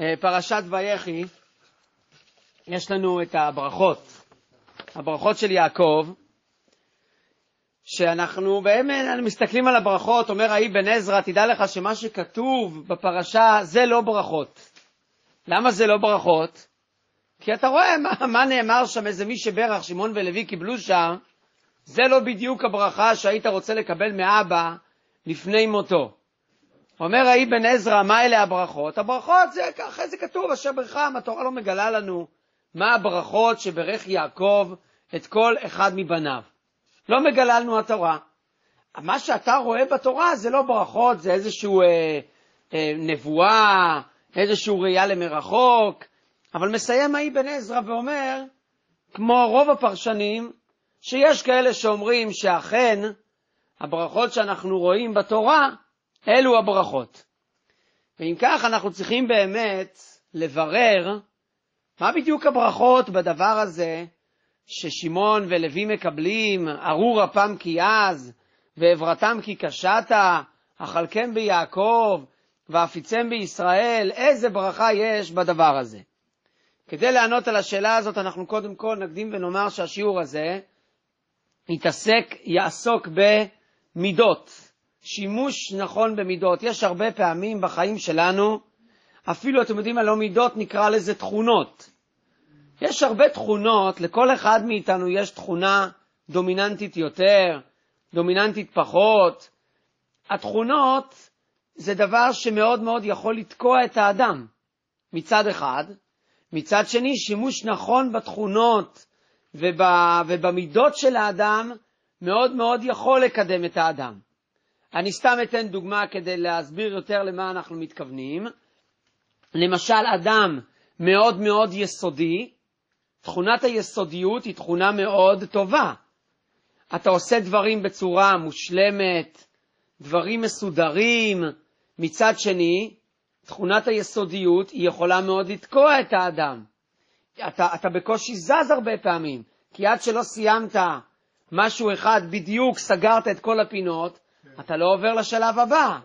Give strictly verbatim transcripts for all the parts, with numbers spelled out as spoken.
פרשת ויחי, יש לנו את הברכות, הברכות של יעקב, שאנחנו באמת מסתכלים על הברכות, אומר האבן עזרא, תדע לך שמה שכתוב בפרשה זה לא ברכות. למה זה לא ברכות? כי אתה רואה מה, מה נאמר שם, איזה מי שברך, שמעון ולוי קיבלו שם, זה לא בדיוק הברכה שהיית רוצה לקבל מאבא לפני מותו. אומר האבן עזרא, מה אלה הברכות? הברכות זה ככה זה כתוב, אשר ברכם, התורה לא מגלה לנו מה הברכות שברך יעקב את כל אחד מבניו. לא מגלה לנו התורה. מה שאתה רואה בתורה זה לא ברכות, זה איזשהו אה, אה, נבואה, איזשהו ראייה למרחוק, אבל מסיים האבן עזרא ואומר, כמו רוב הפרשנים, שיש כאלה שאומרים שאכן הברכות שאנחנו רואים בתורה, אלו הברכות. ואם כך אנחנו צריכים באמת לברר מה בדיוק הברכות בדבר הזה ששמעון ולוי מקבלים, ארור אפם כי עז, ועברתם כי קשת, אכלכם ביעקב, ואפיצם בישראל, איזה ברכה יש בדבר הזה. כדי לענות על השאלה הזאת אנחנו קודם כל נקדים ונאמר שהשיעור הזה יתעסק, יעסוק במידות, שימוש נכון במידות. יש הרבה פעמים בחיים שלנו, אפילו אתם יודעים על לא מידות נקרא לזה תכונות. יש הרבה תכונות, לכל אחד מאיתנו יש תכונה דומיננטית יותר, דומיננטית פחות. התכונות זה דבר שמאוד מאוד יכול לתקוע את האדם מצד אחד, מצד שני שימוש נכון בתכונות ובמידות של האדם מאוד מאוד יכול לקדם את האדם. אני סתם אתן דוגמה כדי להסביר יותר למה אנחנו מתכוונים. למשל אדם מאוד מאוד יסודי, תכונת היסודיות היא תכונה מאוד טובה. אתה עושה דברים בצורה מושלמת, דברים מסודרים. מצד שני, תכונת היסודיות היא יכולה מאוד לתקוע את האדם. אתה, אתה בקושי זז הרבה פעמים, כי עד שלא סיימת משהו אחד בדיוק, סגרת את כל הפינות, אתה לא עובר לשלב הבא.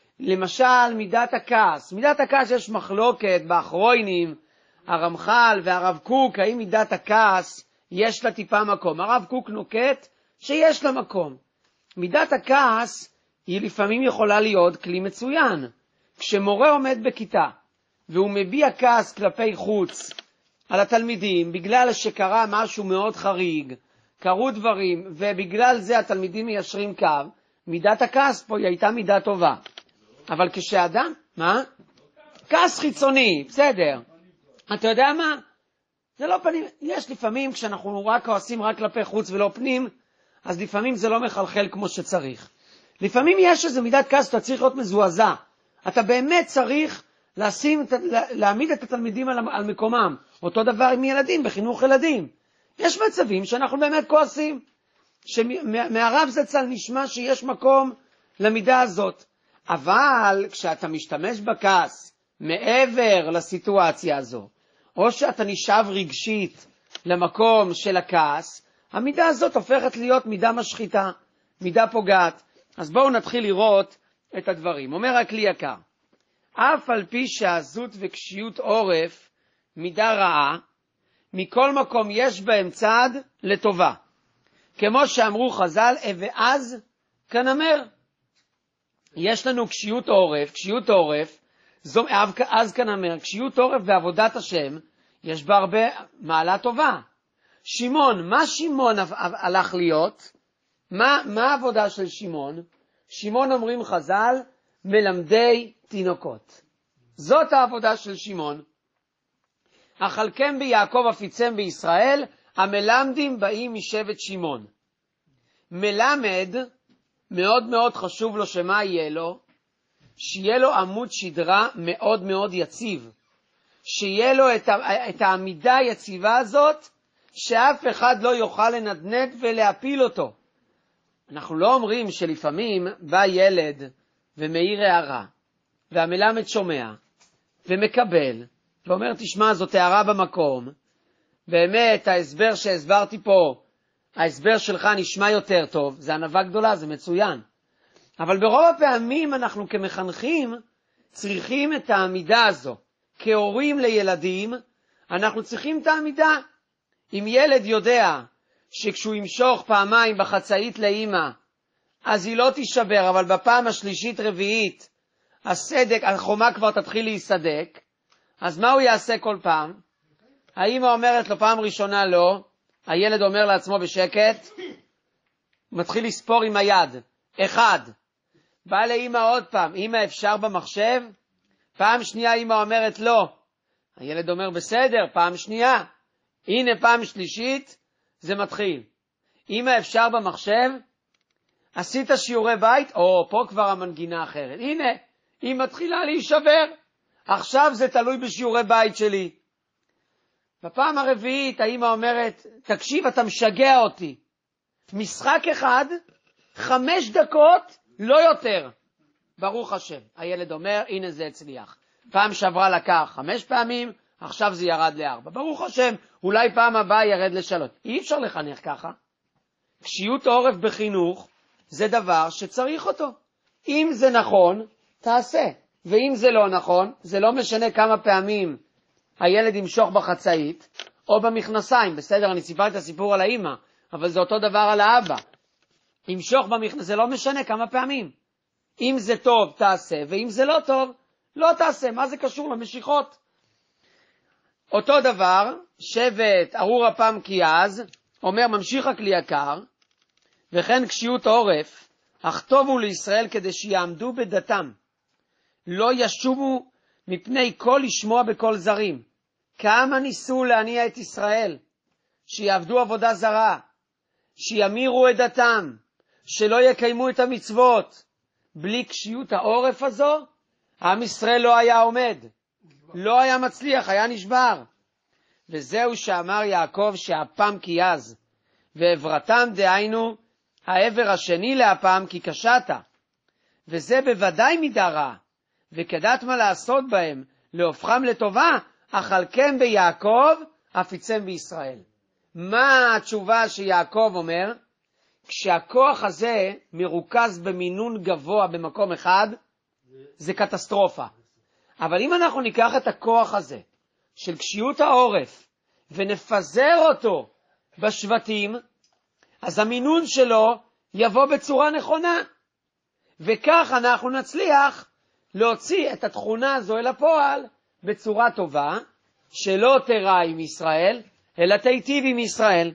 למשל, מידת הכעס. מידת הכעס יש מחלוקת באחרונים, הרמח"ל והרב קוק, האם מידת הכעס יש לה טיפה מקום. הרב קוק נוקט שיש לה מקום. מידת הכעס היא לפעמים יכולה להיות כלי מצוין. כשמורה עומד בכיתה והוא מביע כעס כלפי חוץ על התלמידים, בגלל שקרה משהו מאוד חריג, קרו דברים, ובגלל זה התלמידים מיישרים קו, מידת הכעס פה היא הייתה מידה טובה. אבל כשאדם, מה? כעס חיצוני, בסדר. אתה יודע מה? זה לא פנים, יש לפעמים כשאנחנו רק כועסים רק כלפי חוץ ולא פנים, אז לפעמים זה לא מחלחל כמו שצריך. לפעמים יש איזו מידת כעס, אתה צריך להיות מזועזע. אתה באמת צריך לשים, להעמיד את התלמידים על, על מקומם. אותו דבר עם ילדים, בחינוך ילדים. יש מצבים שאנחנו באמת כועסים, שמהרב זצ"ל נשמע שיש מקום למידה הזאת. אבל כשאתה משתמש בכעס מעבר לסיטואציה הזו, או שאתה נשאב רגשית למקום של הכעס, המידה הזאת הופכת להיות מידה משחיתה, מידה פוגעת. אז בואו נתחיל לראות את הדברים. אומר הכלי יקר, אף על פי שעזות וקשיות עורף מידה רעה, מכל מקום יש בהם צד לטובה. כמו שאמרו חז"ל, ואז כנמר. יש לנו קשיות עורף, קשיות עורף, זו, אז כנמר, קשיות עורף בעבודת השם, יש בה הרבה מעלה טובה. שמעון, מה שמעון הלך להיות? מה, מה העבודה של שמעון? שמעון אומרים חז"ל, מלמדי תינוקות. זאת העבודה של שמעון. אכלכם ביעקב אפיצם בישראל, המלמדים באים משבט שמעון. מלמד, מאוד מאוד חשוב לו שמה יהיה לו, שיהיה לו עמוד שדרה מאוד מאוד יציב. שיהיה לו את, את העמידה היציבה הזאת, שאף אחד לא יוכל לנדנד ולהפיל אותו. אנחנו לא אומרים שלפעמים בא ילד ומאיר הערה, והמלמד שומע ומקבל, ואומר, תשמע, זאת הערה במקום. באמת, ההסבר שהסברתי פה, ההסבר שלך נשמע יותר טוב, זה ענווה גדולה, זה מצוין. אבל ברוב הפעמים אנחנו כמחנכים צריכים את העמידה הזו, כהורים לילדים, אנחנו צריכים את העמידה. אם ילד יודע שכשהוא ימשוך פעמיים בחצאית לאמא, אז היא לא תישבר, אבל בפעם השלישית רביעית, הסדק, החומה כבר תתחיל להיסדק, אז מה הוא יעשה כל פעם? האמא אומרת לו פעם ראשונה לא, הילד אומר לעצמו בשקט, מתחיל לספור עם היד, אחד. בא לאמא עוד פעם, אמא אפשר במחשב? פעם שנייה אמא אומרת לא. הילד אומר בסדר, פעם שנייה. הנה פעם שלישית, זה מתחיל. אמא אפשר במחשב? עשית שיעורי בית? או, פה כבר המנגינה אחרת. הנה, היא מתחילה להישבר. עכשיו זה תלוי בשיעורי בית שלי. בפעם הרביעית האמא אומרת, תקשיב, אתה משגע אותי. משחק אחד, חמש דקות, לא יותר. ברוך השם. הילד אומר, הנה זה הצליח. פעם שעברה לקח חמש פעמים, עכשיו זה ירד לארבע. ברוך השם, אולי פעם הבאה ירד לשלוש. אי אפשר לחנך ככה. קשיות העורף בחינוך זה דבר שצריך אותו. אם זה נכון, תעשה. ואם זה לא נכון, זה לא משנה כמה פעמים הילד ימשוך בחצאית או במכנסיים. בסדר, אני סיפרתי את הסיפור על האמא, אבל זה אותו דבר על האבא. ימשוך במכנסיים, זה לא משנה כמה פעמים. אם זה טוב, תעשה, ואם זה לא טוב, לא תעשה. מה זה קשור למשיכות? אותו דבר, שבט ארור הפעם כי אז, אומר ממשיך הכלי יקר, וכן קשיות העורף, אך טובו לישראל כדי שיעמדו בדתם, לא ישובו מפני כל לשמוע בכל זרים. כמה ניסו להניע את ישראל, שיעבדו עבודה זרה, שימירו את דתם, שלא יקיימו את המצוות. בלי קשיות העורף הזו, עם ישראל לא היה עומד, לא היה מצליח, היה נשבר. וזהו שאמר יעקב שהפעם כי אז, ועברתם דהיינו העבר השני להפעם כי קשתה. וזה בוודאי מידה רע, וכדעת מה לעשות בהם, להופכם לטובה, אכלכם ביעקב, אפיצם בישראל. מה התשובה שיעקב אומר? כשהכוח הזה מרוכז במינון גבוה במקום אחד, זה קטסטרופה. אבל אם אנחנו ניקח את הכוח הזה של קשיות העורף ונפזר אותו בשבטים, אז המינון שלו יבוא בצורה נכונה. וכך אנחנו נצליח להוציא את התכונה הזו אל הפועל בצורה טובה, שלא תרע עם ישראל, אלא תיטיב עם ישראל.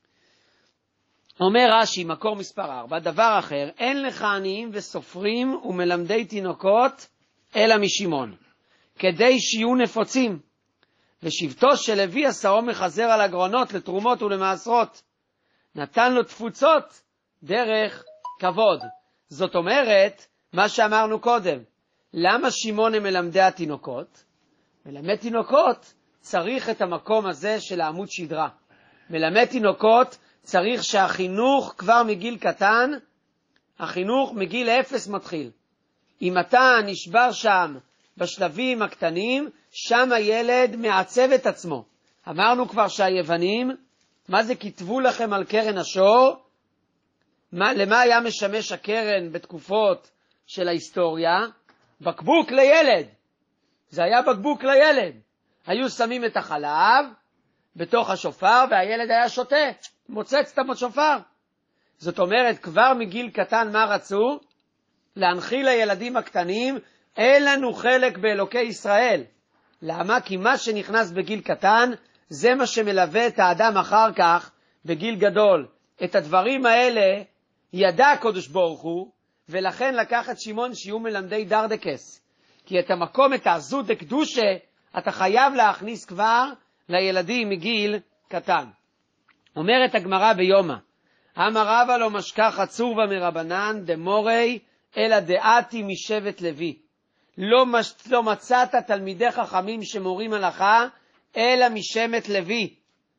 אומר רש"י, מקור מספר ארבע, דבר אחר, אין לך עניים וסופרים ומלמדי תינוקות, אלא משמעון, כדי שיהיו נפוצים. ושבטו של לוי עשאו מחזר על הגרונות לתרומות ולמעשרות. נתן לו תפוצות דרך כבוד. זאת אומרת, מה שאמרנו קודם, למה שמעון הם מלמדי התינוקות? מלמד תינוקות צריך את המקום הזה של העמוד שדרה. מלמד תינוקות צריך שהחינוך כבר מגיל קטן, החינוך מגיל אפס מתחיל. אם אתה נשבר שם בשלבים הקטנים, שם הילד מעצב את עצמו. אמרנו כבר שהיוונים, מה זה כתבו לכם על קרן השור? מה, למה היה משמש הקרן בתקופות של ההיסטוריה? בקבוק לילד. זה היה בקבוק לילד. היו שמים את החלב בתוך השופר והילד היה שותה, מוצץ את השופר. זאת אומרת, כבר מגיל קטן מה רצו? להנחיל לילדים הקטנים, אין לנו חלק באלוקי ישראל. למה? כי מה שנכנס בגיל קטן, זה מה שמלווה את האדם אחר כך בגיל גדול. את הדברים האלה ידע הקדוש ברוך הוא, ולכן לקח את שמעון שיהיו מלמדי דרדקס. כי את המקום, את העזות דקדושה, אתה חייב להכניס כבר לילדים מגיל קטן. אומרת הגמרא ביומא, אמר רבא לא משכח עצור ומרבנן דמורי, אלא דעתי משבט לוי. לא, מש... לא מצאת תלמידי חכמים שמורים הלכה, אלא משבט לוי,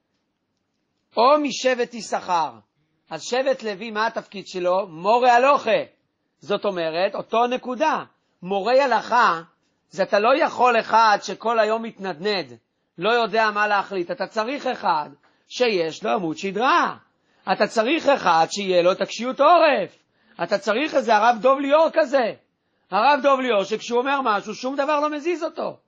או משבט יששכר. אז שבט לוי, מה התפקיד שלו? מורה הלוכה. זאת אומרת, אותו נקודה. מורה הלכה, זה אתה לא יכול אחד שכל היום מתנדנד, לא יודע מה להחליט. אתה צריך אחד שיש לו עמוד שדרה. אתה צריך אחד שיהיה לו תקשיות עורף. אתה צריך איזה הרב דוב ליאור כזה. הרב דוב ליאור שכשהוא אומר משהו, שום דבר לא מזיז אותו.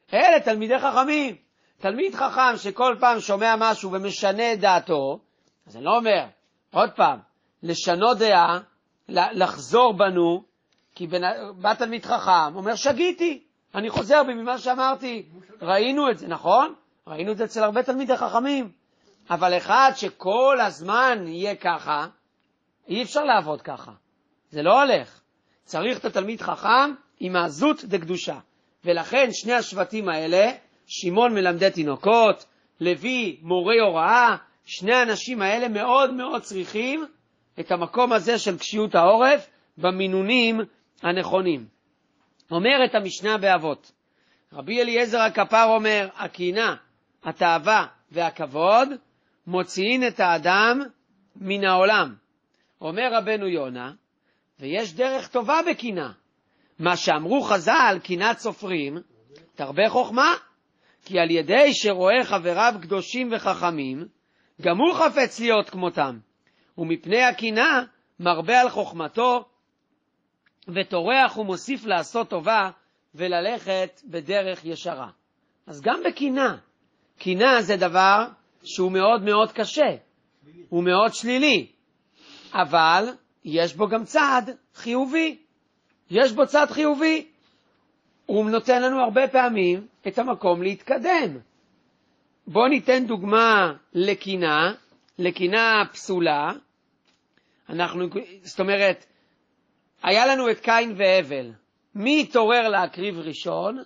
אלה תלמידי חכמים. תלמיד חכם שכל פעם שומע משהו ומשנה את דעתו, אז אני לא אומר, עוד פעם, לשנות דעה, לחזור בנו, כי בא תלמיד חכם, אומר שגיתי, אני חוזר בי ממה שאמרתי. ראינו את זה, נכון? ראינו את זה אצל הרבה תלמידי חכמים. אבל אחד שכל הזמן יהיה ככה, אי אפשר לעבוד ככה. זה לא הולך. צריך את התלמיד חכם עם העזות דקדושה. ולכן שני השבטים האלה, שמעון מלמדי תינוקות, לוי מורי הוראה, שני האנשים האלה מאוד מאוד צריכים את המקום הזה של קשיות העורף במינונים הנכונים. אומרת המשנה באבות, רבי אליעזר הכפר אומר, הקנאה, התאווה והכבוד מוציאים את האדם מן העולם. אומר רבנו יונה, ויש דרך טובה בקנאה. מה שאמרו חז"ל, קנאת סופרים, תרבה חוכמה, כי על ידי שרואה חבריו קדושים וחכמים, גם הוא חפץ להיות כמותם, ומפני הקנאה מרבה על חוכמתו, וטורח ומוסיף לעשות טובה וללכת בדרך ישרה. אז גם בקנאה, קנאה זה דבר שהוא מאוד מאוד קשה, הוא מאוד שלילי, אבל יש בו גם צעד חיובי, יש בו צעד חיובי, הוא נותן לנו הרבה פעמים את המקום להתקדם. בואו ניתן דוגמה לקנאה, לקנאה פסולה. אנחנו, זאת אומרת, היה לנו את קין והבל. מי התעורר להקריב ראשון?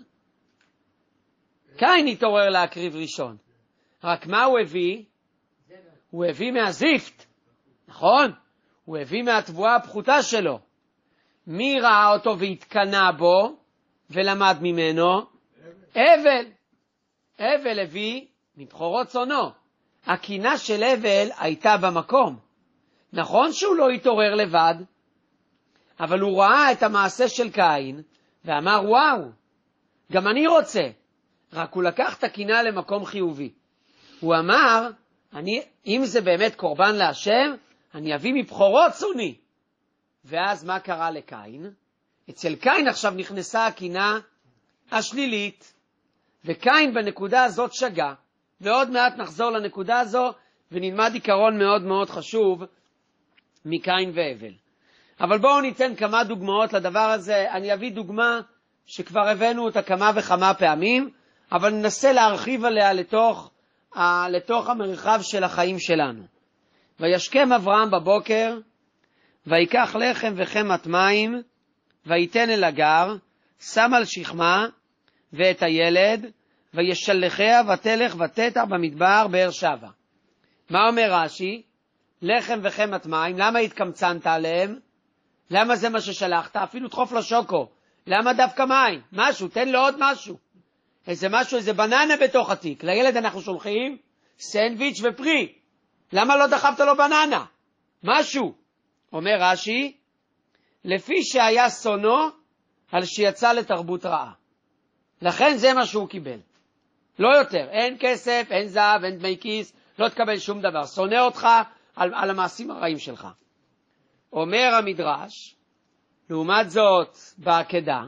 קין התעורר להקריב ראשון. רק מה הוא הביא? הוא הביא מהזיפט, נכון? הוא הביא מהתבואה הפחותה שלו. מי ראה אותו והתקנה בו ולמד ממנו? הבל. הבל הביא מבחורות צונו. הקנאה של הבל הייתה במקום. נכון שהוא לא התעורר לבד, אבל הוא ראה את המעשה של קין ואמר וואו, גם אני רוצה. רק הוא לקח את הקנאה למקום חיובי. הוא אמר, אני, אם זה באמת קורבן להשם, אני אביא מבחורות צוני. ואז מה קרה לקין? אצל קין עכשיו נכנסה הקנאה השלילית, וקין בנקודה הזאת שגה, ועוד מעט נחזור לנקודה הזו, ונלמד עיקרון מאוד מאוד חשוב מקין והבל. אבל בואו ניתן כמה דוגמאות לדבר הזה. אני אביא דוגמה שכבר הבאנו אותה כמה וכמה פעמים, אבל ננסה להרחיב עליה לתוך, לתוך המרחב של החיים שלנו. וישכם אברהם בבוקר, ויקח לחם וחמת מים, ויתן אל הגר, שם על שכמה, ואת הילד, וישלחיה ותלך ותתע במדבר באר שבע. מה אומר רש"י? לחם וחמת מים, למה התקמצנת עליהם? למה זה מה ששלחת? אפילו דחוף לשוקו. למה דווקא מים? משהו, תן לו עוד משהו. איזה משהו, איזה בננה בתוך התיק. לילד אנחנו שולחים סנדוויץ' ופרי. למה לא דחפת לו בננה? משהו. אומר רש"י, לפי שהיה שונא על שיצא לתרבות רעה. לכן זה מה שהוא קיבל. לא יותר. אין כסף, אין זהב, אין דמי כיס, לא תקבל שום דבר. שונא אותך על, על המעשים הרעים שלך. אומר המדרש, לעומת זאת בעקדה,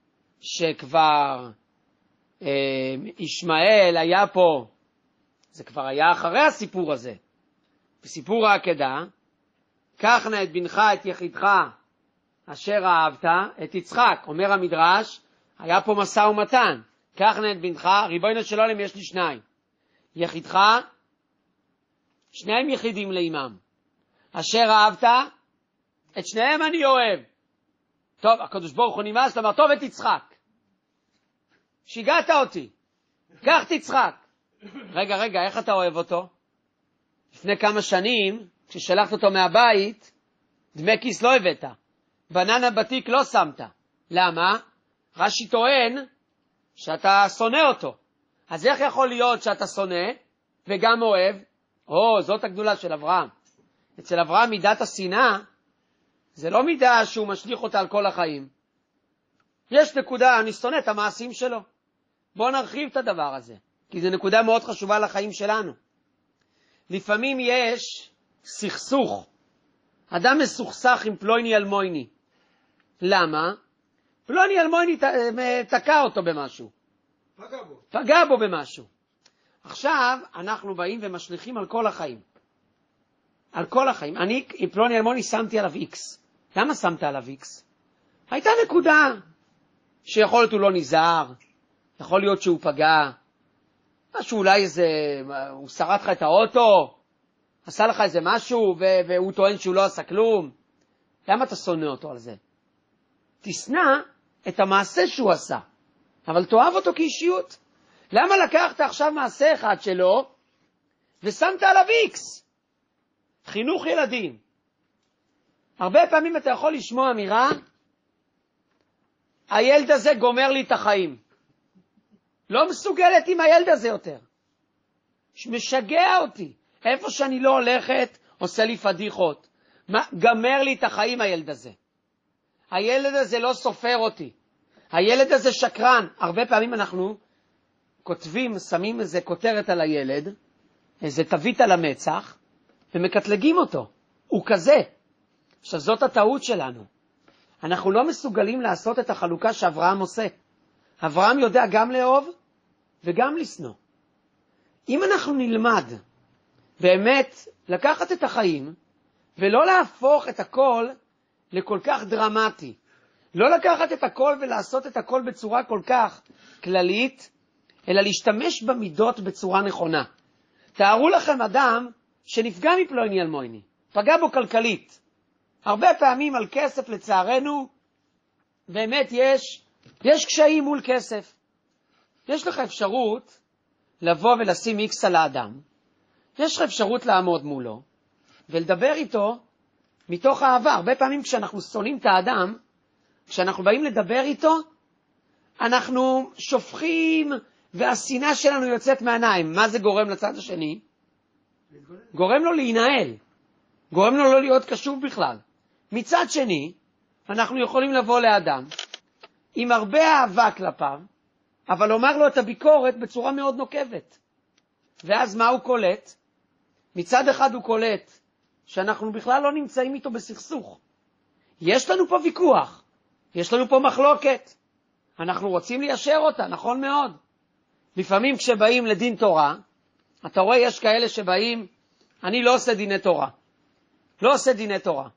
שכבר אה, ישמעאל היה פה, זה כבר היה אחרי הסיפור הזה, בסיפור העקדה, קח נא את בנך את יחידך אשר אהבת, את יצחק. אומר המדרש, היה פה משא ומתן, קח נא את בנך, ריבונו של עולם יש לי שניים, יחידך, שניהם יחידים לאימם, אשר אהבת, את שניהם אני אוהב. טוב, הקדוש ברוך הוא נמאס, אמר, טוב את יצחק. שיגעת אותי. קח את יצחק. רגע, רגע, איך אתה אוהב אותו? לפני כמה שנים, כששלחת אותו מהבית, דמי כיס לא הבאת. בננה בתיק לא שמת. למה? רש"י טוען שאתה שונא אותו. אז איך יכול להיות שאתה שונא וגם אוהב? או, זאת הגדולה של אברהם. אצל אברהם מידת השנאה, זה לא מידה שהוא משליך אותה על כל החיים. יש נקודה, אני שונא את המעשים שלו. בואו נרחיב את הדבר הזה, כי זו נקודה מאוד חשובה לחיים שלנו. לפעמים יש סכסוך. אדם מסוכסך עם פלוני אלמוני. למה? פלוני אלמוני תקע אותו במשהו. פגע בו. פגע בו במשהו. עכשיו אנחנו באים ומשליכים על כל החיים. על כל החיים. אני, עם פלוני אלמוני, שמתי עליו איקס. למה שמת עליו איקס? הייתה נקודה שיכול להיות הוא לא נזהר, יכול להיות שהוא פגע, משהו אולי איזה, הוא שרד לך את האוטו, עשה לך איזה משהו, והוא טוען שהוא לא עשה כלום. למה אתה שונא אותו על זה? תשנא את המעשה שהוא עשה, אבל תאהב אותו כאישיות. למה לקחת עכשיו מעשה אחד שלו, ושמת עליו איקס? חינוך ילדים. הרבה פעמים אתה יכול לשמוע אמירה, הילד הזה גומר לי את החיים. לא מסוגלת עם הילד הזה יותר. משגע אותי. איפה שאני לא הולכת, עושה לי פדיחות. מה, גמר לי את החיים הילד הזה. הילד הזה לא סופר אותי. הילד הזה שקרן. הרבה פעמים אנחנו כותבים, שמים איזה כותרת על הילד, איזה תווית על המצח, ומקטלגים אותו. הוא כזה. עכשיו זאת הטעות שלנו. אנחנו לא מסוגלים לעשות את החלוקה שאברהם עושה. אברהם יודע גם לאהוב וגם לשנוא. אם אנחנו נלמד באמת לקחת את החיים ולא להפוך את הכל לכל כך דרמטי, לא לקחת את הכל ולעשות את הכל בצורה כל כך כללית, אלא להשתמש במידות בצורה נכונה. תארו לכם אדם שנפגע מפלוני אלמוני, פגע בו כלכלית. הרבה פעמים על כסף לצערנו, באמת יש, יש קשיים מול כסף. יש לך אפשרות לבוא ולשים איקס על האדם. יש לך אפשרות לעמוד מולו ולדבר איתו מתוך אהבה. הרבה פעמים כשאנחנו שונאים את האדם, כשאנחנו באים לדבר איתו, אנחנו שופכים והשנאה שלנו יוצאת מהעיניים. מה זה גורם לצד השני? גורם לו להינעל. גורם לו לא להיות קשוב בכלל. מצד שני, אנחנו יכולים לבוא לאדם עם הרבה אהבה כלפיו, אבל לומר לו את הביקורת בצורה מאוד נוקבת. ואז מה הוא קולט? מצד אחד הוא קולט שאנחנו בכלל לא נמצאים איתו בסכסוך. יש לנו פה ויכוח, יש לנו פה מחלוקת. אנחנו רוצים ליישר אותה, נכון מאוד. לפעמים כשבאים לדין תורה, אתה רואה יש כאלה שבאים, אני לא עושה דיני תורה. לא עושה דיני תורה.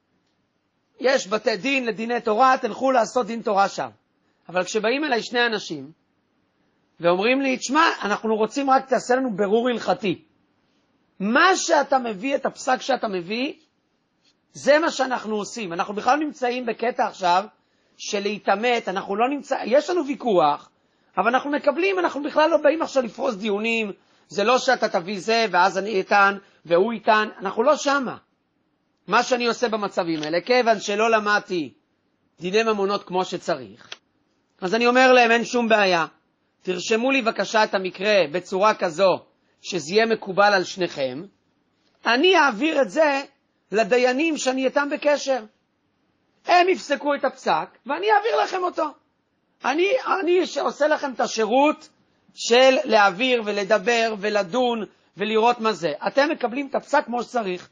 יש בתי דין לדיני תורה, תלכו לעשות דין תורה שם. אבל כשבאים אליי שני אנשים, ואומרים לי, תשמע, אנחנו רוצים רק תעשה לנו ברור הלכתי. מה שאתה מביא, את הפסק שאתה מביא, זה מה שאנחנו עושים. אנחנו בכלל נמצאים בקטע עכשיו, של להתאמת, אנחנו לא נמצא, יש לנו ויכוח, אבל אנחנו מקבלים, אנחנו בכלל לא באים עכשיו לפרוס דיונים, זה לא שאתה תביא זה, ואז אני איתן, והוא איתן, אנחנו לא שמה. מה שאני עושה במצבים האלה, כיוון שלא למדתי דיני ממונות כמו שצריך, אז אני אומר להם, אין שום בעיה. תרשמו לי בבקשה את המקרה בצורה כזו, שזה יהיה מקובל על שניכם. אני אעביר את זה לדיינים שאני איתם בקשר. הם יפסקו את הפסק, ואני אעביר לכם אותו. אני, אני עושה לכם את השירות של להעביר ולדבר ולדון ולראות מה זה. אתם מקבלים את הפסק כמו שצריך.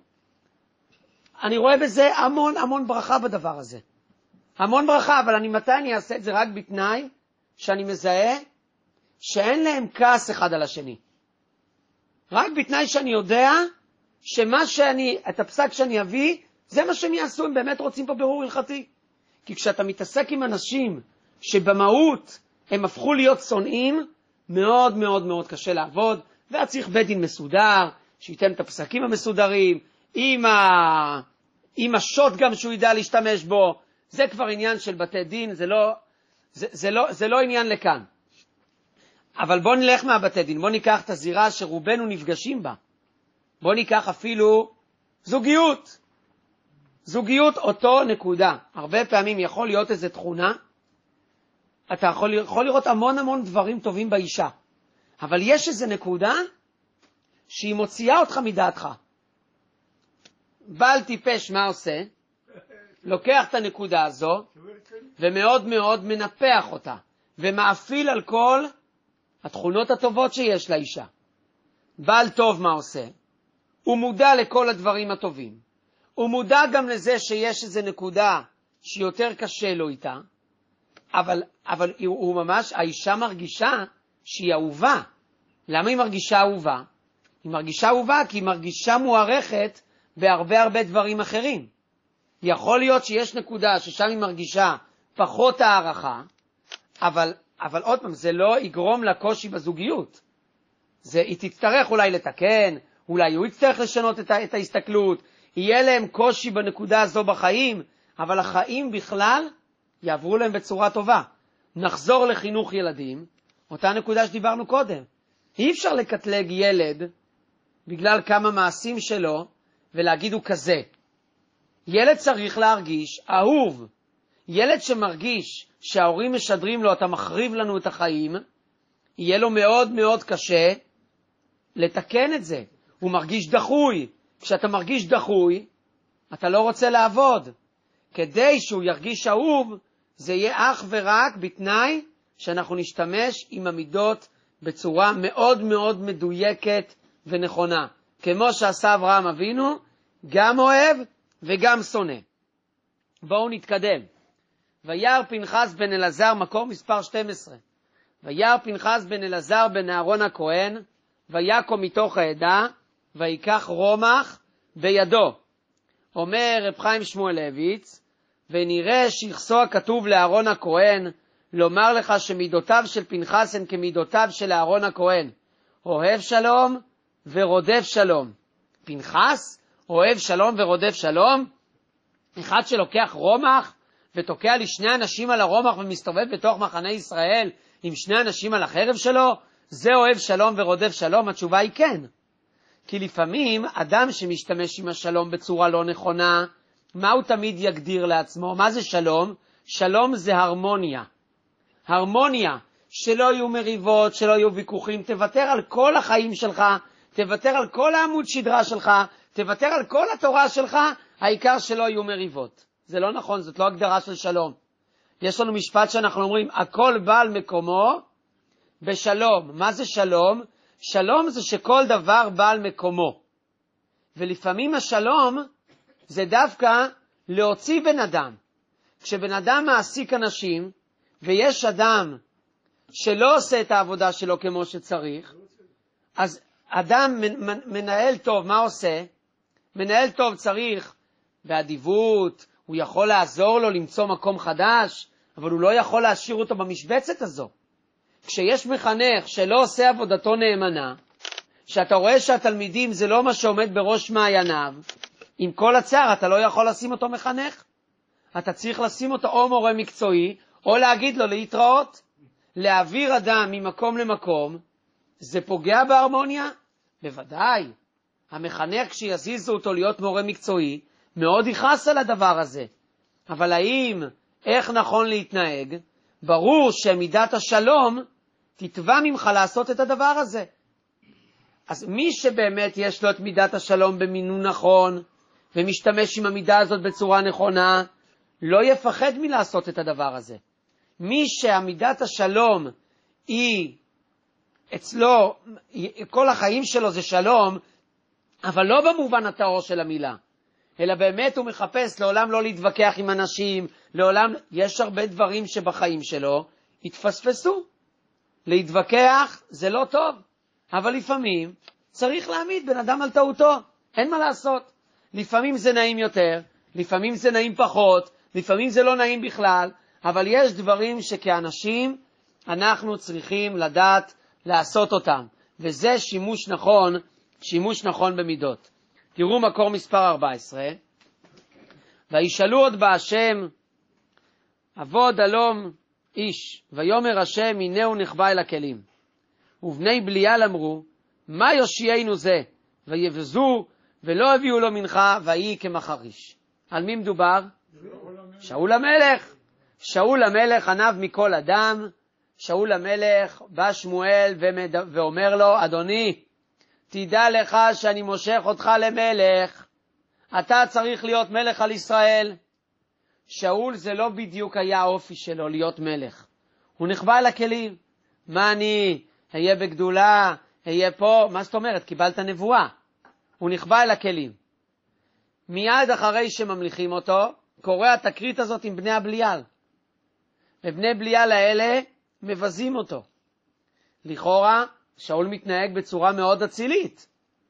אני רואה בזה המון המון ברכה בדבר הזה. המון ברכה, אבל אני מתי אני אעשה את זה רק בתנאי שאני מזהה שאין להם כעס אחד על השני. רק בתנאי שאני יודע שמה שאני, את הפסק שאני אביא, זה מה שהם יעשו, הם באמת רוצים פה ברור הלכתי. כי כשאתה מתעסק עם אנשים שבמהות הם הפכו להיות שונאים, מאוד מאוד מאוד קשה לעבוד, ואת צריך בית דין מסודר, שייתן את הפסקים המסודרים, עם, ה... עם השוט גם שהוא ידע להשתמש בו. זה כבר עניין של בתי דין, זה לא, זה, זה לא, זה לא עניין לכאן. אבל בוא נלך מהבתי דין, בוא ניקח את הזירה שרובנו נפגשים בה. בוא ניקח אפילו זוגיות. זוגיות אותו נקודה. הרבה פעמים יכול להיות איזו תכונה, אתה יכול, יכול לראות המון המון דברים טובים באישה, אבל יש איזו נקודה שהיא מוציאה אותך מדעתך. בעל טיפש מה עושה? לוקח את הנקודה הזו ומאוד מאוד מנפח אותה ומאפיל על כל התכונות הטובות שיש לאישה. בעל טוב מה עושה? הוא מודע לכל הדברים הטובים. הוא מודע גם לזה שיש איזו נקודה שיותר קשה לו איתה, אבל, אבל הוא, הוא ממש, האישה מרגישה שהיא אהובה. למה היא מרגישה אהובה? היא מרגישה אהובה כי היא מרגישה מוערכת בהרבה הרבה דברים אחרים. יכול להיות שיש נקודה ששם היא מרגישה פחות הערכה, אבל, אבל עוד פעם, זה לא יגרום לקושי בזוגיות. זה, היא תצטרך אולי לתקן, אולי הוא יצטרך לשנות את, ה, את ההסתכלות, יהיה להם קושי בנקודה הזו בחיים, אבל החיים בכלל יעברו להם בצורה טובה. נחזור לחינוך ילדים, אותה נקודה שדיברנו קודם. אי אפשר לקטלג ילד בגלל כמה מעשים שלו ולהגיד הוא כזה. ילד צריך להרגיש אהוב. ילד שמרגיש שההורים משדרים לו, אתה מחריב לנו את החיים, יהיה לו מאוד מאוד קשה לתקן את זה. הוא מרגיש דחוי. כשאתה מרגיש דחוי, אתה לא רוצה לעבוד. כדי שהוא ירגיש אהוב, זה יהיה אך ורק בתנאי שאנחנו נשתמש עם המידות בצורה מאוד מאוד מדויקת ונכונה. כמו שעשה אברהם אבינו, גם אוהב וגם שונא. בואו נתקדם. וירא פנחס בן אלעזר, מקור מספר שתים עשרה. וירא פנחס בן אלעזר בן אהרון הכהן, ויקום מתוך העדה, ויקח רומח בידו. אומר רב חיים שמואלביץ, ונראה שיחסו הכתוב לאהרון הכהן, לומר לך שמידותיו של פנחס הן כמידותיו של אהרון הכהן, אוהב שלום ורודף שלום. פנחס אוהב שלום ורודף שלום, אחד שלוקח רומח ותוקע לשני אנשים על הרומח ומסתובב בתוך מחנה ישראל עם שני אנשים על החרב שלו, זה אוהב שלום ורודף שלום? התשובה היא כן. כי לפעמים אדם שמשתמש עם השלום בצורה לא נכונה, מה הוא תמיד יגדיר לעצמו? מה זה שלום? שלום זה הרמוניה. הרמוניה, שלא יהיו מריבות, שלא יהיו ויכוחים, תוותר על כל החיים שלך, תוותר על כל העמוד שדרה שלך, תוותר על כל התורה שלך, העיקר שלא יהיו מריבות. זה לא נכון, זאת לא הגדרה של שלום. יש לנו משפט שאנחנו אומרים, הכל בא על מקומו בשלום. מה זה שלום? שלום זה שכל דבר בא על מקומו. ולפעמים השלום זה דווקא להוציא בן אדם. כשבן אדם מעסיק אנשים, ויש אדם שלא עושה את העבודה שלו כמו שצריך, אז אדם מנהל טוב, מה עושה? מנהל טוב צריך באדיבות, הוא יכול לעזור לו למצוא מקום חדש, אבל הוא לא יכול להשאיר אותו במשבצת הזו. כשיש מחנך שלא עושה עבודתו נאמנה, שאתה רואה שהתלמידים זה לא מה שעומד בראש מעייניו, עם כל הצער אתה לא יכול לשים אותו מחנך. אתה צריך לשים אותו או מורה מקצועי, או להגיד לו להתראות. להעביר אדם ממקום למקום, זה פוגע בהרמוניה? בוודאי. המחנך כשיזיזו אותו להיות מורה מקצועי, מאוד יכעס על הדבר הזה. אבל האם, איך נכון להתנהג? ברור שמידת השלום תתבע ממך לעשות את הדבר הזה. אז מי שבאמת יש לו את מידת השלום במינון נכון, ומשתמש עם המידה הזאת בצורה נכונה, לא יפחד מלעשות את הדבר הזה. מי שהמידת השלום היא אצלו, כל החיים שלו זה שלום, אבל לא במובן הטהור של המילה, אלא באמת הוא מחפש לעולם לא להתווכח עם אנשים, לעולם, יש הרבה דברים שבחיים שלו התפספסו. להתווכח זה לא טוב, אבל לפעמים צריך להעמיד בן אדם על טעותו, אין מה לעשות. לפעמים זה נעים יותר, לפעמים זה נעים פחות, לפעמים זה לא נעים בכלל, אבל יש דברים שכאנשים אנחנו צריכים לדעת לעשות אותם, וזה שימוש נכון, שימוש נכון במידות. תראו מקור מספר ארבע עשרה, וישאלו עוד בהשם, עבוד אלום איש, ויאמר השם, הנה הוא נחבא אל הכלים. ובני בליעל אמרו, מה יושיענו זה? ויבזו ולא הביאו לו מנחה, ויהי כמחריש. על מי מדובר? שאול המלך. שאול המלך ענב מכל אדם. שאול המלך בא שמואל ומד... ואומר לו, אדוני, תדע לך שאני מושך אותך למלך, אתה צריך להיות מלך על ישראל. שאול זה לא בדיוק היה האופי שלו להיות מלך. הוא נחבא אל הכלים. מה אני, אהיה בגדולה, אהיה פה, מה זאת אומרת? קיבלת נבואה. הוא נחבא אל הכלים. מיד אחרי שממליכים אותו, קורא התקרית הזאת עם בני הבליעל. ובני בליעל האלה מבזים אותו. לכאורה, שאול מתנהג בצורה מאוד אצילית.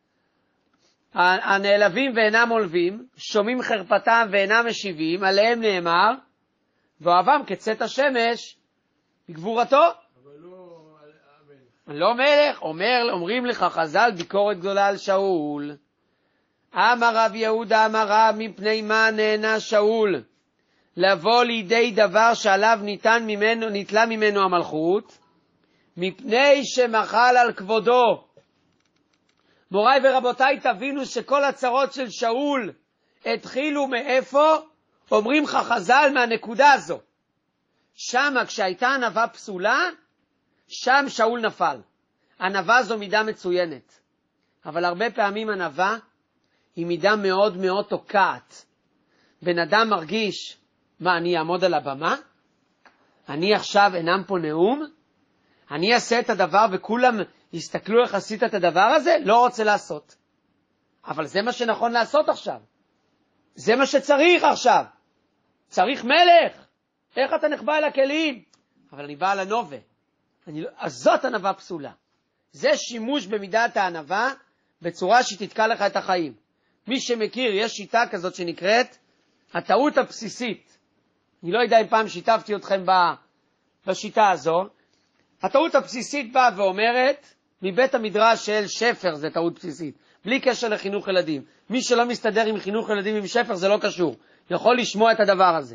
הנעלבים ואינם עולבים, שומעים חרפתם ואינם משיבים, עליהם נאמר, ואוהבם כצאת השמש בגבורתו. אבל לא המלך. לא מלך, אומר, אומרים לך חז"ל ביקורת גדולה על שאול. אמר רב יהודה אמר רב, מפני מה נהנה שאול? לבוא לידי דבר שעליו ניתן ממנו, נתלה ממנו המלכות, מפני שמחל על כבודו. מוריי ורבותיי, תבינו שכל הצרות של שאול התחילו מאיפה? אומרים לך חז"ל מהנקודה הזו. שם כשהייתה ענווה פסולה, שם שאול נפל. ענווה זו מידה מצוינת. אבל הרבה פעמים ענווה היא מידה מאוד מאוד תוקעת. בן אדם מרגיש, מה, אני אעמוד על הבמה? אני עכשיו אנם פה נאום? אני אעשה את הדבר וכולם יסתכלו איך עשית את הדבר הזה? לא רוצה לעשות. אבל זה מה שנכון לעשות עכשיו. זה מה שצריך עכשיו. צריך מלך. איך אתה נחבא אל הכלים? אבל אני בא על הנובה. אני... אז זאת ענווה פסולה. זה שימוש במידת הענווה בצורה שתתקע לך את החיים. מי שמכיר, יש שיטה כזאת שנקראת הטעות הבסיסית. אני לא יודע אם פעם שיתפתי אתכם בשיטה הזו. הטעות הבסיסית באה ואומרת, מבית המדרש של שפר זה טעות בסיסית, בלי קשר לחינוך ילדים. מי שלא מסתדר עם חינוך ילדים עם שפר זה לא קשור, יכול לשמוע את הדבר הזה.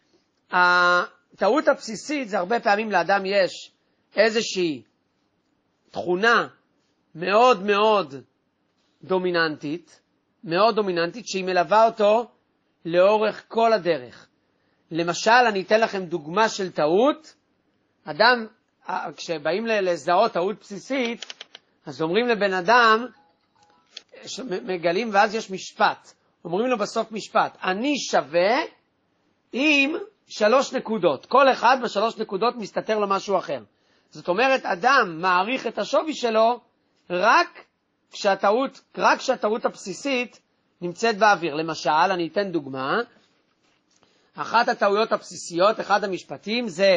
הטעות הבסיסית זה הרבה פעמים לאדם יש איזושהי תכונה מאוד מאוד דומיננטית, מאוד דומיננטית, שהיא מלווה אותו לאורך כל הדרך. למשל, אני אתן לכם דוגמה של טעות. אדם, כשבאים לזהות טעות בסיסית, אז אומרים לבן אדם, מגלים, ואז יש משפט. אומרים לו בסוף משפט, אני שווה עם שלוש נקודות. כל אחד בשלוש נקודות מסתתר לו משהו אחר. זאת אומרת, אדם מעריך את השווי שלו רק כשהטעות, רק כשהטעות הבסיסית נמצאת באוויר. למשל, אני אתן דוגמה. אחת הטעויות הבסיסיות, אחד המשפטים זה,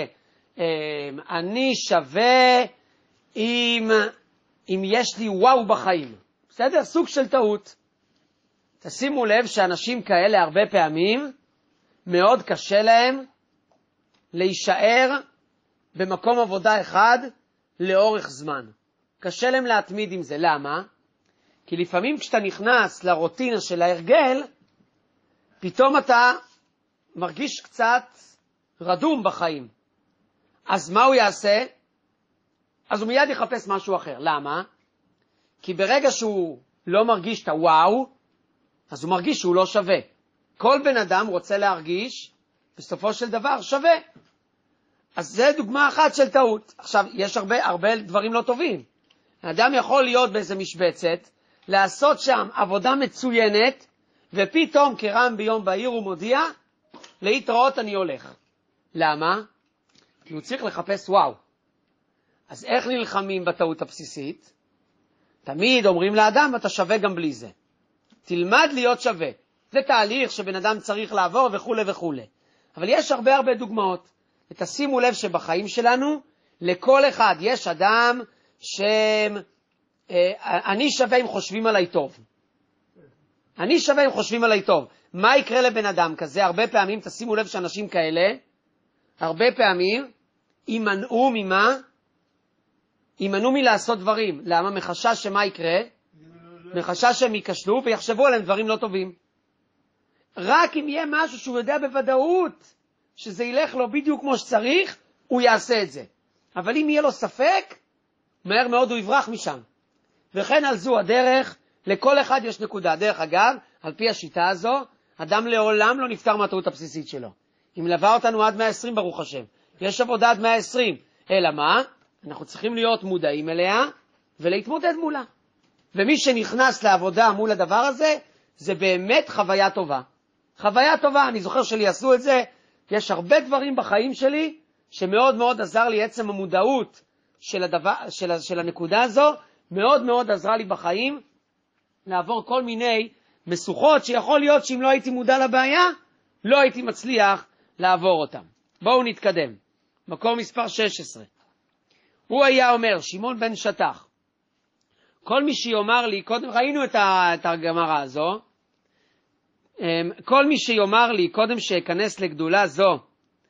אני שווה אם, אם יש לי וואו בחיים. בסדר? סוג של טעות. תשימו לב שאנשים כאלה הרבה פעמים מאוד קשה להם להישאר במקום עבודה אחד לאורך זמן. קשה להם להתמיד עם זה. למה? כי לפעמים כשאתה נכנס לרוטינה של ההרגל, פתאום אתה מרגיש קצת רדום בחיים. אז מה הוא יעשה? אז הוא מיד יחפש משהו אחר. למה? כי ברגע שהוא לא מרגיש את הוואו, אז הוא מרגיש שהוא לא שווה. כל בן אדם רוצה להרגיש, בסופו של דבר, שווה. אז זה דוגמה אחת של טעות. עכשיו, יש הרבה, הרבה דברים לא טובים. האדם יכול להיות באיזה משבצת, לעשות שם עבודה מצוינת, ופתאום כרם ביום בהיר הוא מודיע, להתראות אני הולך. למה? כי הוא צריך לחפש וואו. אז איך נלחמים בטעות הבסיסית? תמיד אומרים לאדם, אתה שווה גם בלי זה. תלמד להיות שווה. זה תהליך שבן אדם צריך לעבור וכו' וכו'. אבל יש הרבה הרבה דוגמאות. ותשימו לב שבחיים שלנו, לכל אחד יש אדם שאני שווה אם חושבים עליי טוב. אני שווה אם חושבים עליי טוב. מה יקרה לבן אדם כזה? הרבה פעמים, תשימו לב שאנשים כאלה, הרבה פעמים, ימנעו ממה? ימנעו מלעשות דברים. למה? מחשש שמה יקרה? מחשש שהם ייכשלו ויחשבו עליהם דברים לא טובים. רק אם יהיה משהו שהוא יודע בוודאות שזה ילך לו בדיוק כמו שצריך, הוא יעשה את זה. אבל אם יהיה לו ספק, מהר מאוד הוא יברח משם. וכן על זו הדרך, לכל אחד יש נקודה. דרך אגב, על פי השיטה הזו, אדם לעולם לא נפטר מהטעות הבסיסית שלו. היא מלווה אותנו עד מאה ועשרים ברוך השם. יש עבודה עד מאה ועשרים. אלא מה? אנחנו צריכים להיות מודעים אליה ולהתמודד מולה. ומי שנכנס לעבודה מול הדבר הזה, זה באמת חוויה טובה. חוויה טובה, אני זוכר שלי עשו את זה, יש הרבה דברים בחיים שלי שמאוד מאוד עזר לי, עצם המודעות של, הדבר, של, של הנקודה הזו, מאוד מאוד עזרה לי בחיים לעבור כל מיני מסוכות שיכול להיות שאם לא הייתי מודע לבעיה, לא הייתי מצליח לעבור אותם. בואו נתקדם. מקור מספר שש עשרה. הוא היה אומר, שמעון בן שטח, כל מי שיאמר לי, קודם ראינו את הגמרא הזו, כל מי שיאמר לי קודם שיכנס לגדולה זו,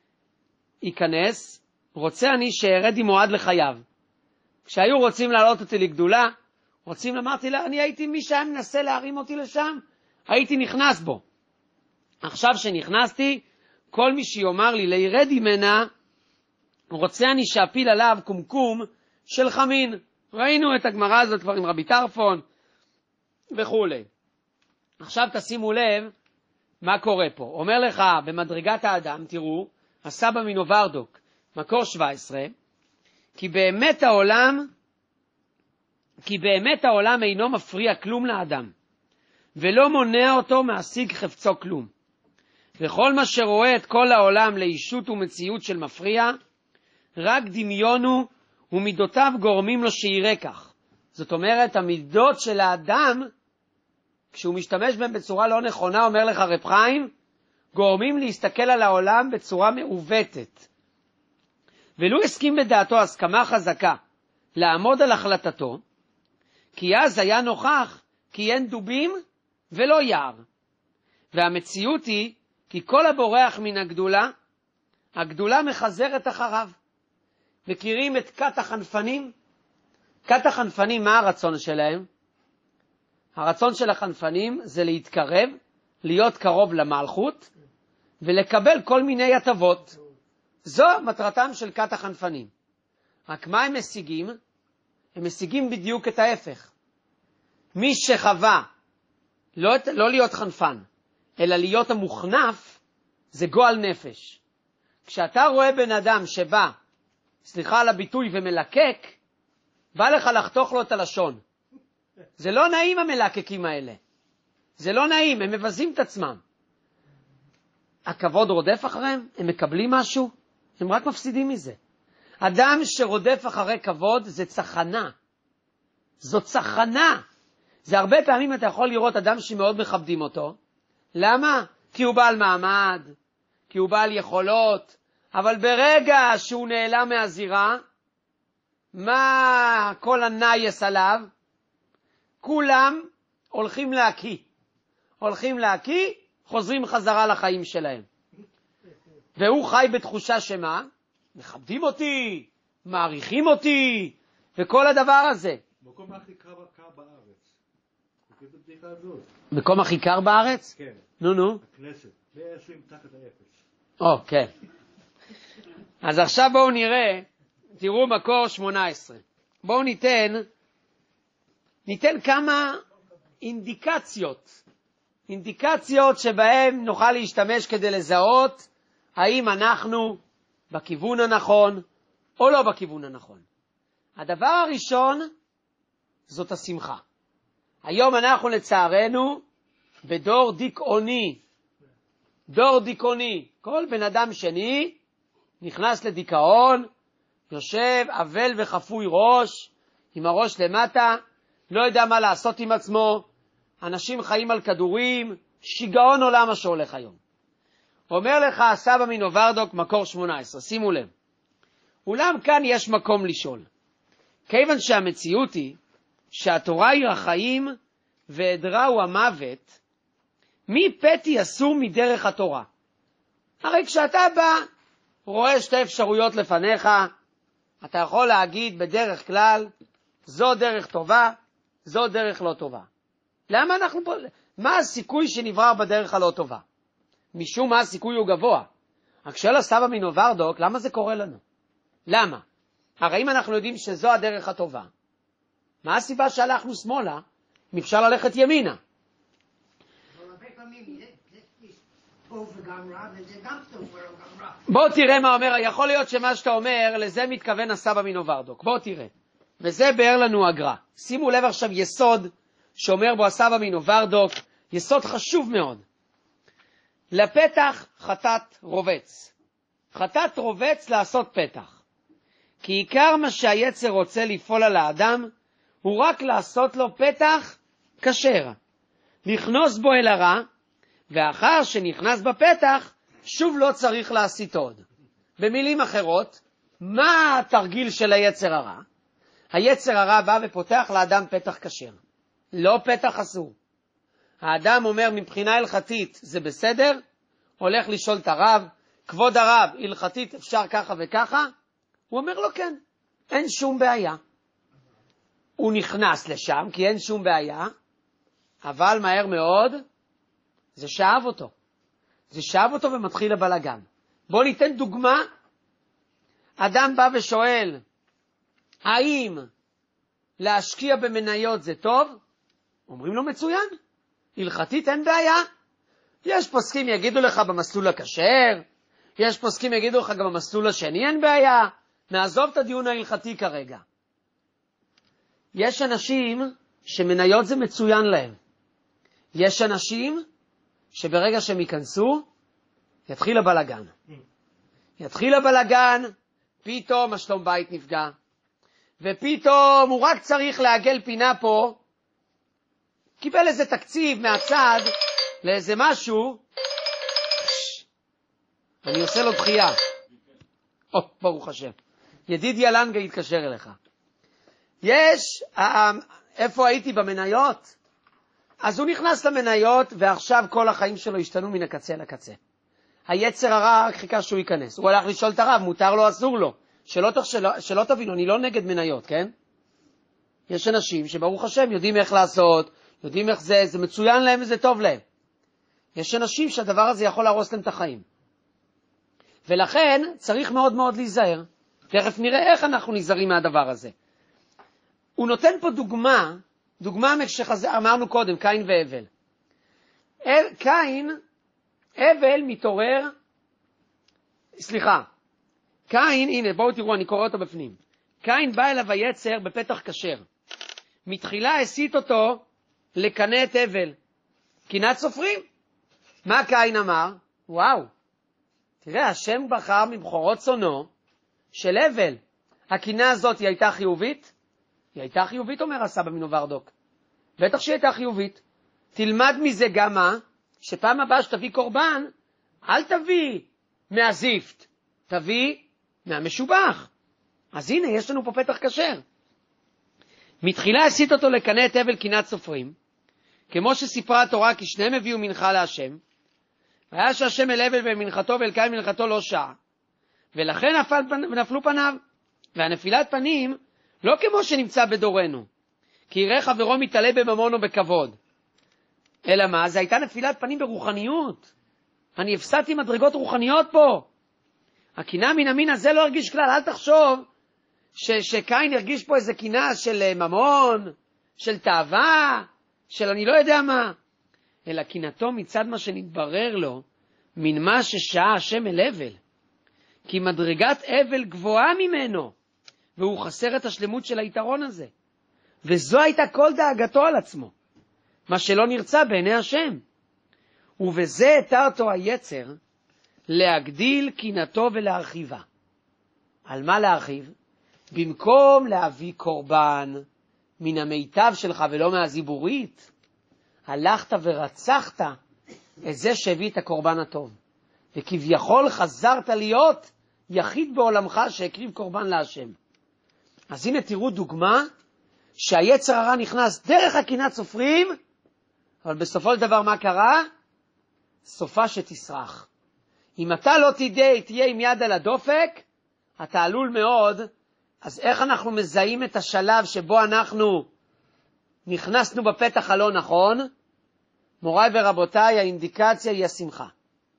ייכנס, רוצה אני שירד עמו עד לחייו. כשהיו רוצים לעלות אותי לגדולה, רוצים, אמרתי לה, אני הייתי מי שהיה מנסה להרים אותי לשם, הייתי נכנס בו. עכשיו שנכנסתי, כל מי שיאמר לי לירד ממנה, רוצה אני שאפיל עליו קומקום של חמין. ראינו את הגמרא הזאת כבר עם רבי טרפון וכו'. עכשיו תשימו לב מה קורה פה. אומר לך במדרגת האדם, תראו, הסבא מנוברדוק, מקור שבע עשרה, כי באמת העולם, כי באמת העולם אינו מפריע כלום לאדם, ולא מונע אותו מהשיג חפצו כלום. וכל מה שרואה את כל העולם לאישות ומציאות של מפריע, רק דמיונו ומידותיו גורמים לו שיראה כך. זאת אומרת, המידות של האדם, כשהוא משתמש בהם בצורה לא נכונה, אומר לך רב חיים, גורמים להסתכל על העולם בצורה מעוותת. ולו הסכים בדעתו הסכמה חזקה לעמוד על החלטתו, כי אז היה נוכח כי אין דובים ולא יער. והמציאות היא כי כל הבורח מן הגדולה, הגדולה מחזרת אחריו. מכירים את כת החנפנים? כת החנפנים, מה הרצון שלהם? הרצון של החנפנים זה להתקרב, להיות קרוב למלכות, ולקבל כל מיני הטבות. זו מטרתם של כת החנפנים. רק מה הם משיגים? הם משיגים בדיוק את ההפך. מי שחווה לא, לא להיות חנפן, אלא להיות המוכנף, זה גועל נפש. כשאתה רואה בן אדם שבא, סליחה על הביטוי, ומלקק, בא לך לחתוך לו את הלשון. זה לא נעים המלקקים האלה. זה לא נעים, הם מבזים את עצמם. הכבוד רודף אחריהם, הם מקבלים משהו, הם רק מפסידים מזה. אדם שרודף אחרי כבוד זה צחנה. זו צחנה. זה הרבה פעמים אתה יכול לראות אדם שמאוד מכבדים אותו. למה? כי הוא בעל מעמד, כי הוא בעל יכולות, אבל ברגע שהוא נעלם מהזירה, מה כל הנייס עליו? כולם הולכים להקיא. הולכים להקיא, חוזרים חזרה לחיים שלהם. והוא חי בתחושה שמה? מכבדים אותי, מעריכים אותי, וכל הדבר הזה. מקום הכי קר בארץ. בבדיחה הזאת. מקום הכי קר בארץ? כן. נו, נו. הכנסת. מאה ועשרים תחת האפס. או, כן. אז עכשיו בואו נראה, תראו מקור שמונה עשרה. בואו ניתן, ניתן כמה אינדיקציות. אינדיקציות שבהם נוכל להשתמש כדי לזהות האם אנחנו בכיוון הנכון או לא בכיוון הנכון. הדבר הראשון זאת השמחה. היום אנחנו לצערנו בדור דיכאוני. דור דיכאוני. כל בן אדם שני נכנס לדיכאון, יושב אבל וחפוי ראש, עם הראש למטה, לא יודע מה לעשות עם עצמו. אנשים חיים על כדורים, שיגעון עולם מה שהולך היום. אומר לך הסבא מנוברדוק, מקור שמונה עשרה, שימו לב. אולם כאן יש מקום לשאול. כיוון שהמציאות היא שהתורה היא החיים והדרה הוא המוות, מי פתי אסור מדרך התורה? הרי כשאתה בא, רואה שתי אפשרויות לפניך, אתה יכול להגיד בדרך כלל, זו דרך טובה, זו דרך לא טובה. למה אנחנו פה? מה הסיכוי שנברא בדרך הלא טובה? משום מה הסיכוי הוא גבוה. רק שואל הסבא מנוברדוק, למה זה קורה לנו? למה? הרי אם אנחנו יודעים שזו הדרך הטובה, מה הסיבה שהלכנו שמאלה, אם אפשר ללכת ימינה? בוא תראה מה אומר, יכול להיות שמה שאתה אומר, לזה מתכוון הסבא מנוברדוק. בוא תראה. וזה באר לנו הגר"א. שימו לב עכשיו יסוד שאומר בו הסבא מנוברדוק, יסוד חשוב מאוד. לפתח חטאת רובץ. חטאת רובץ לעשות פתח. כי עיקר מה שהיצר רוצה לפעול על האדם, הוא רק לעשות לו פתח כשר. לכנוס בו אל הרע, ואחר שנכנס בפתח, שוב לא צריך להסיט עוד. במילים אחרות, מה התרגיל של היצר הרע? היצר הרע בא ופותח לאדם פתח כשר, לא פתח אסור. האדם אומר מבחינה הלכתית זה בסדר, הולך לשאול את הרב, כבוד הרב, הלכתית אפשר ככה וככה? הוא אומר לו כן, אין שום בעיה. הוא נכנס לשם כי אין שום בעיה, אבל מהר מאוד זה שאב אותו. זה שאב אותו ומתחיל הבלגן. בוא ניתן דוגמה. אדם בא ושואל, האם להשקיע במניות זה טוב? אומרים לו מצוין, הלכתית אין בעיה. יש פוסקים יגידו לך במסלול הכשר, יש פוסקים יגידו לך גם במסלול השני אין בעיה. נעזוב את הדיון ההלכתי כרגע. יש אנשים שמניות זה מצוין להם. יש אנשים שברגע שהם ייכנסו, יתחיל הבלגן. יתחיל הבלגן, פתאום השלום בית נפגע, ופתאום הוא רק צריך לעגל פינה פה, קיבל איזה תקציב מהצד, לאיזה משהו, אני עושה לו דחייה. או, ברוך השם. ידידיה לנגה יתקשר אליך. יש, איפה הייתי במניות? אז הוא נכנס למניות, ועכשיו כל החיים שלו השתנו מן הקצה לקצה. היצר הרע חיכה שהוא ייכנס. הוא הלך לשאול את הרב, מותר לו, אסור לו. שלא, שלא, שלא תבינו, אני לא נגד מניות, כן? יש אנשים שברוך השם יודעים איך לעשות, יודעים איך זה, זה מצוין להם וזה טוב להם. יש אנשים שהדבר הזה יכול להרוס להם את החיים. ולכן צריך מאוד מאוד להיזהר. תכף נראה איך אנחנו נזהרים מהדבר הזה. הוא נותן פה דוגמה, דוגמה שאמרנו קודם, קין והבל. קין, הבל מתעורר, סליחה, קין, הנה בואו תראו, אני קורא אותו בפנים. קין בא אליו היצר בפתח כשר. מתחילה הסית אותו לקנא את הבל. קנאת סופרים. מה קין אמר? וואו, תראה, השם בחר מבחורות צונו של הבל. הקנאה הזאת היא הייתה חיובית? היא הייתה חיובית, אומר הסבא מנו ורדוק. בטח שהיא הייתה חיובית. תלמד מזה גם מה? שפעם הבאה שתביא קורבן, אל תביא מהזיפט, תביא מהמשובח. אז הנה, יש לנו פה פתח כשר. מתחילה הסית אותו לקנא את הבל קנאת סופרים, כמו שסיפרה התורה, כי שניהם הביאו מנחה להשם, והיה שהשם אל הבל במנחתו ואל קין מנחתו לא שעה, ולכן נפל, נפלו פניו. והנפילת פנים לא כמו שנמצא בדורנו, כי יראה חברו מתעלה בממון או בכבוד, אלא מה? זה הייתה נפילת פנים ברוחניות. אני הפסדתי מדרגות רוחניות פה. הקנאה מן המין הזה לא הרגיש כלל. אל תחשוב ש- שקין הרגיש פה איזה קנאה של ממון, של תאווה, של אני לא יודע מה, אלא קנאתו מצד מה שנתברר לו, מן מה ששעה השם אל הבל, כי מדרגת הבל גבוהה ממנו, והוא חסר את השלמות של היתרון הזה. וזו הייתה כל דאגתו על עצמו, מה שלא נרצה בעיני השם. ובזה התרתו היצר להגדיל קנאתו ולהרחיבה. על מה להרחיב? במקום להביא קורבן מן המיטב שלך ולא מהזיבורית, הלכת ורצחת את זה שהביא את הקורבן הטוב. וכביכול חזרת להיות יחיד בעולמך שהקריב קורבן להשם. אז הנה תראו דוגמה שהיצר הרע נכנס דרך הקנאת סופרים, אבל בסופו של דבר מה קרה? סופה שתסרח. אם אתה לא תדע, תהיה עם יד על הדופק, אתה עלול מאוד. אז איך אנחנו מזהים את השלב שבו אנחנו נכנסנו בפתח הלא נכון? מוריי ורבותיי, האינדיקציה היא השמחה.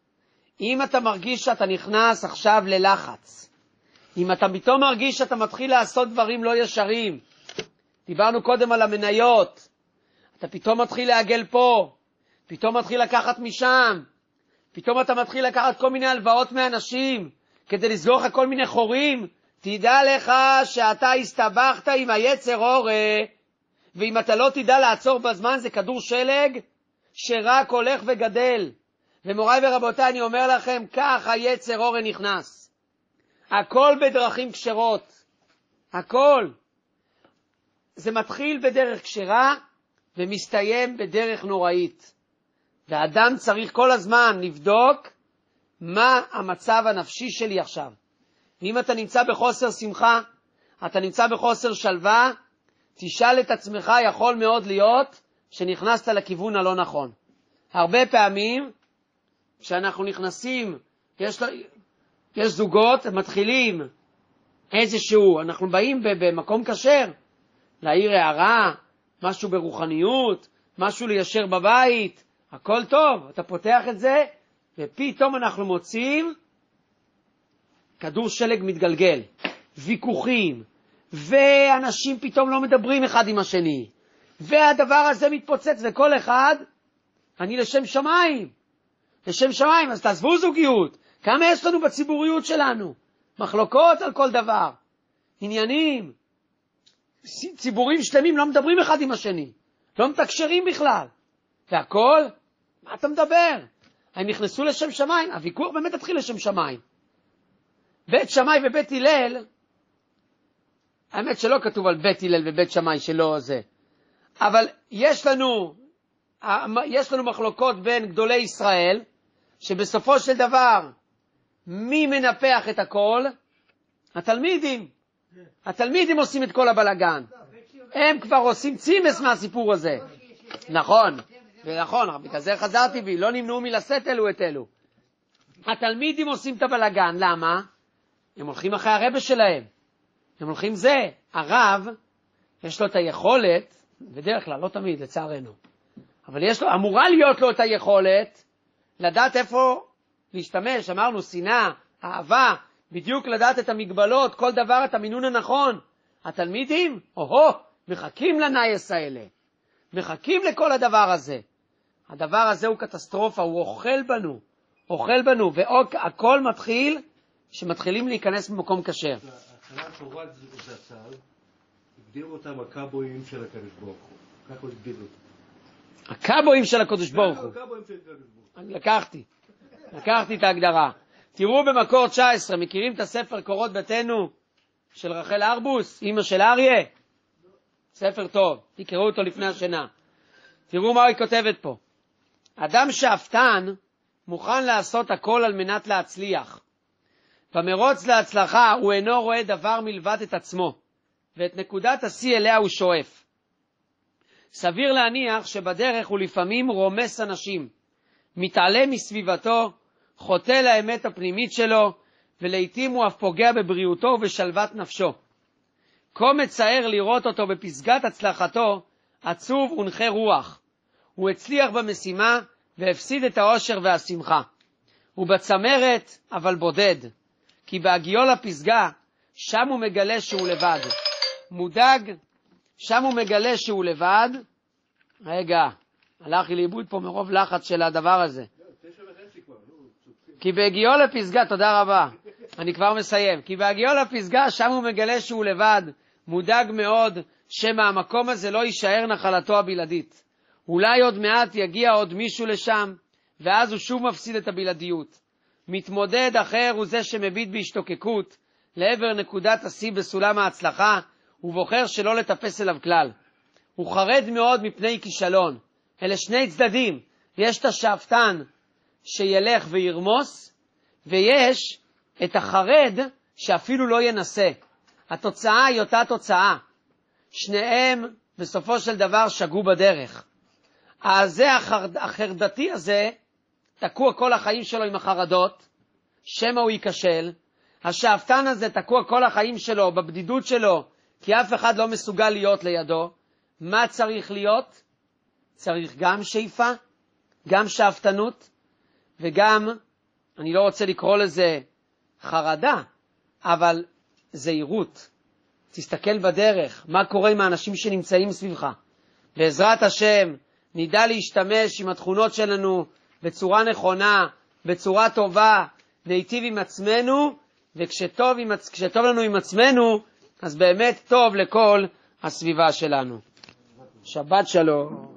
אם אתה מרגיש שאתה נכנס עכשיו ללחץ, אם אתה פתאום מרגיש שאתה מתחיל לעשות דברים לא ישרים, דיברנו קודם על המניות, אתה פתאום מתחיל לעגל פה, פתאום מתחיל לקחת משם, פתאום אתה מתחיל לקחת כל מיני הלוואות מאנשים, כדי לסגור לך כל מיני חורים, תדע לך שאתה הסתבכת עם היצר אורה, ואם אתה לא תדע לעצור בזמן, זה כדור שלג שרק הולך וגדל. ומוריי ורבותיי, אני אומר לכם, כך היצר אורה נכנס. הכל בדרכים כשרות. הכל. זה מתחיל בדרך כשרה, ומסתיים בדרך נוראית. והאדם צריך כל הזמן לבדוק מה המצב הנפשי שלי עכשיו. ואם אתה נמצא בחוסר שמחה, אתה נמצא בחוסר שלווה, תשאל את עצמך, יכול מאוד להיות שנכנסת לכיוון הלא נכון. הרבה פעמים, כשאנחנו נכנסים, יש, יש זוגות, מתחילים איזשהו, אנחנו באים במקום כשר, להעיר הערה, משהו ברוחניות, משהו ליישר בבית, הכל טוב, אתה פותח את זה, ופתאום אנחנו מוצאים כדור שלג מתגלגל, ויכוחים, ואנשים פתאום לא מדברים אחד עם השני, והדבר הזה מתפוצץ, וכל אחד, אני לשם שמיים, לשם שמיים, אז תעזבו זוגיות, כמה יש לנו בציבוריות שלנו? מחלוקות על כל דבר, עניינים, ציבורים שלמים לא מדברים אחד עם השני, לא מתקשרים בכלל, והכל, מה אתה מדבר? הם נכנסו לשם שמיים, הוויכוח באמת התחיל לשם שמיים. בית שמאי ובית הלל, האמת שלא כתוב על בית הלל ובית שמאי שלא זה, אבל יש לנו, יש לנו מחלוקות בין גדולי ישראל, שבסופו של דבר, מי מנפח את הכל? התלמידים. התלמידים עושים את כל הבלגן. הם כבר עושים צימס מהסיפור הזה. נכון, ונכון, בגלל זה חזרתי בי, לא נמנעו מלשאת אלו את אלו. התלמידים עושים את הבלגן, למה? הם הולכים אחרי הרבה שלהם. הם הולכים זה. הרב, יש לו את היכולת, בדרך כלל, לא תמיד, לצערנו, אבל יש לו, אמורה להיות לו את היכולת, לדעת איפה להשתמש, אמרנו, שנאה, אהבה, בדיוק לדעת את המגבלות, כל דבר, את המינון הנכון. התלמידים, או-הו, מחכים לנייס האלה, מחכים לכל הדבר הזה. הדבר הזה הוא קטסטרופה, הוא אוכל בנו, אוכל בנו, והכל מתחיל, שמתחילים להיכנס במקום כשר. התחלת תורת זצ"ל, הגדירו אותם הקאבויים של הקדוש ברוך הוא. ככה הוא הגדיר אותם. הקאבויים של הקדוש ברוך הוא. הקאבויים של הקדוש ברוך הוא. אני לקחתי, לקחתי את ההגדרה. תראו במקור תשע עשרה, מכירים את הספר קורות בתינו של רחל ארבוס, אמא של אריה? ספר טוב, תקראו אותו לפני השינה. תראו מה היא כותבת פה. אדם שאפתן מוכן לעשות הכל על מנת להצליח. במרוץ להצלחה הוא אינו רואה דבר מלבד את עצמו, ואת נקודת השיא אליה הוא שואף. סביר להניח שבדרך הוא לפעמים רומס אנשים, מתעלם מסביבתו, חוטא לאמת הפנימית שלו, ולעיתים הוא אף פוגע בבריאותו ובשלוות נפשו. כה מצער לראות אותו בפסגת הצלחתו, עצוב ונחה רוח. הוא הצליח במשימה והפסיד את האושר והשמחה. הוא בצמרת אבל בודד, כי בהגיעו לפסגה, שם הוא מגלה שהוא לבד. מודאג, שם הוא מגלה שהוא לבד. רגע, הלך לי לאיבוד פה מרוב לחץ של הדבר הזה. כי בהגיעו לפסגה, תודה רבה, אני כבר מסיים. כי בהגיעו לפסגה, שם הוא מגלה שהוא לבד. מודאג מאוד, שמא המקום הזה לא יישאר נחלתו הבלעדית. אולי עוד מעט יגיע עוד מישהו לשם, ואז הוא שוב מפסיד את הבלעדיות. מתמודד אחר הוא זה שמביט בהשתוקקות לעבר נקודת השיא בסולם ההצלחה, ובוחר שלא לטפס אליו כלל. הוא חרד מאוד מפני כישלון. אלה שני צדדים. יש את השאפתן שילך וירמוס, ויש את החרד שאפילו לא ינסה. התוצאה היא אותה תוצאה. שניהם בסופו של דבר שגו בדרך. אז זה החרד, החרדתי הזה, תקוע כל החיים שלו עם החרדות, שמא הוא ייכשל. השאפתן הזה תקוע כל החיים שלו בבדידות שלו, כי אף אחד לא מסוגל להיות לידו. מה צריך להיות? צריך גם שאיפה, גם שאפתנות, וגם, אני לא רוצה לקרוא לזה חרדה, אבל זהירות. תסתכל בדרך, מה קורה עם האנשים שנמצאים סביבך. בעזרת השם, נדע להשתמש עם התכונות שלנו בצורה נכונה, בצורה טובה, להיטיב עם עצמנו, וכשטוב עם, כשטוב לנו עם עצמנו, אז באמת טוב לכל הסביבה שלנו. שבת שלום.